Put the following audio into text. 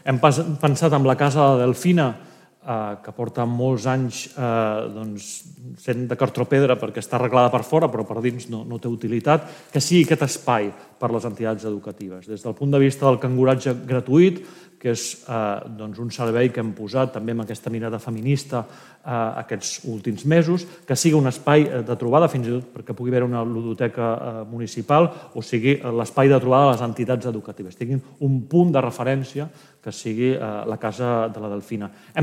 Hem pensat en la Casa de la Delfina, que porta molts anys sent de cartó-pedra perquè està arreglada per fora, però per dins no té utilitat, que sigui aquest espai per a les entitats educatives. Des del punt de vista del canguratge gratuït, que és un servei que hem posat també amb aquesta mirada feminista aquests últims mesos, que sigui un espai de trobada, fins i tot perquè pugui haver una ludoteca municipal, o sigui l'espai de trobada de les entitats educatives. Tinguin un punt de referència que sigui la Casa de la Delfina.